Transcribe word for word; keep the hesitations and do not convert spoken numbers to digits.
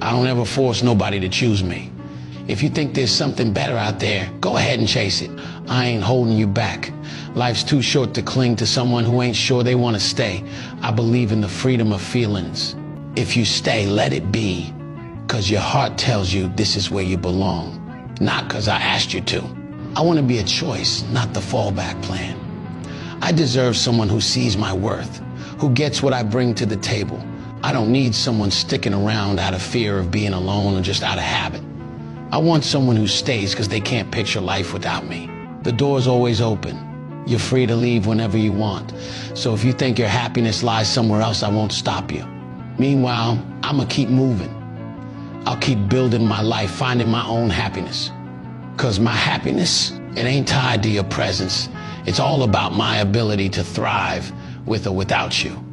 I don't ever force nobody to choose me. If you think there's something better out there, go ahead and chase it. I ain't holding you back. Life's too short to cling to someone who ain't sure they want to stay. I believe in the freedom of feelings. If you stay, let it be, because your heart tells you this is where you belong, not because I asked you to. I want to be a choice, not the fallback plan. I deserve someone who sees my worth, who gets what I bring to the table. I don't need someone sticking around out of fear of being alone or just out of habit. I want someone who stays because they can't picture life without me. The door's always open. You're free to leave whenever you want. So if you think your happiness lies somewhere else, I won't stop you. Meanwhile, I'ma keep moving. I'll keep building my life, finding my own happiness. Because my happiness, it ain't tied to your presence. It's all about my ability to thrive with or without you.